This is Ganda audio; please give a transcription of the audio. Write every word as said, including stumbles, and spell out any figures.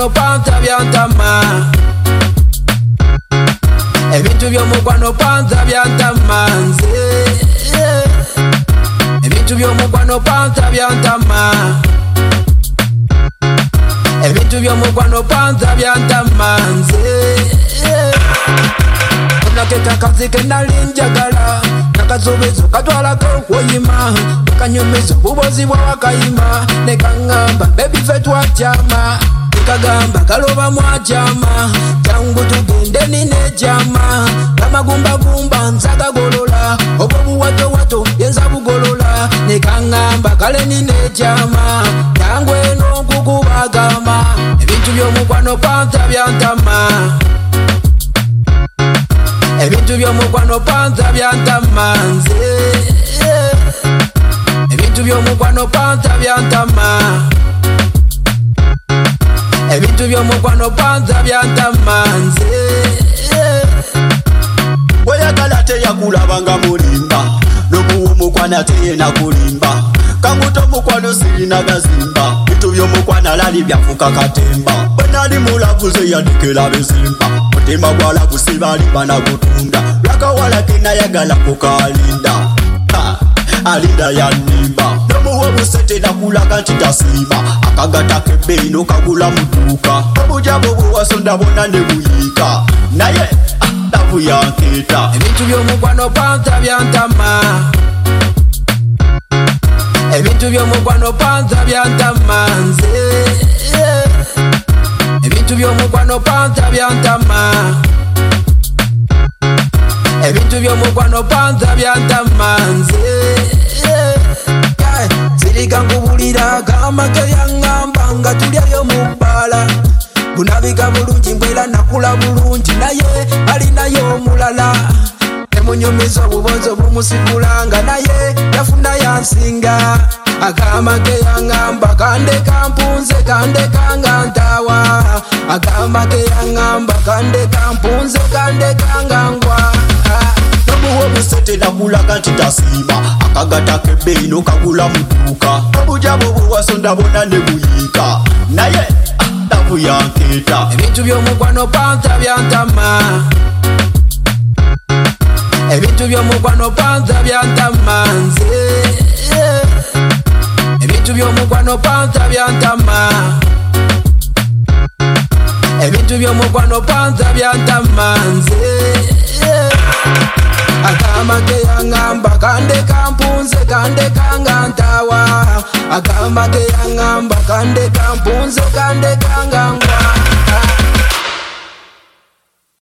by'omukwano panza byantama ebintu by'omukwano panza byantama nze ebintu by'omukwano panza byantama ebintu by'omukwano panza byantama nze nakeka kazi ke nali njagala nakazubizo katwalako woyima kanyumizo bubozi bwa wakayima nekangamba baby fe twatyama nekagamba kaloba mwatyama jangu tugende nine jama namagumbagumba nsaga golola obwo buwato wato yenza bugolola nekangamba kale nine jama jangu eno nkukubagama ebintu by'omukwano panza byantama ebintu by'omukwano panza byantama nze ebintu by'omukwano panza byantama ebintu by'omukwano panza byantama nze weyagala teyakulabanga mulimba nobuwomukwana teyena kulimba kanguta omukwano sirina gazimba bintu by'omukwano lali byafuka katemba bwenali mulavuze yandikela bezimba mutima gwalavusi bali banagutunda lwakawala kenayagala kukalinda alinda yanimba nomuwa busete nakulaga nti tasiima akagata kebbeino kagula muduuka obujabo bwewasonda bonna ne buyika naye lavu yankeeta ebintu by'omukwano panza byantama ebintu by'omukwano panza byantama nze ebintu by'omukwano panza byantama ebintu by'omukwano panza byantama nze sirika nkubulira gamake yaŋŋamba nga tulyayo mu bbala bunabiga bulungi mbwera nakula bulungi naye alinayo omulala emunyumiza obubonzo bumusigulanga naye yafuna yansinga agamake yaŋŋamba kandeka mpunze kandeka nga ntawa agamake yaŋŋamba kandeka mpunze kandeka nga ngwa nomuwa obusete nakulaga nti tasiima akagata kebbeino kagula muduuka obujabo bwewasonda bonna ne buyika naye lavu yankeeta ebintu by'omukwano panza byantama ebintu by'omukwano panza byantama nze ebintu by'omukwano panza byantama ebintu by'omukwano panza byantama nze agamake yaŋŋamba kandeka mpunze kandeka nga ntawa agamake yaŋŋamba kandeka mpunze kandeka nga ngwa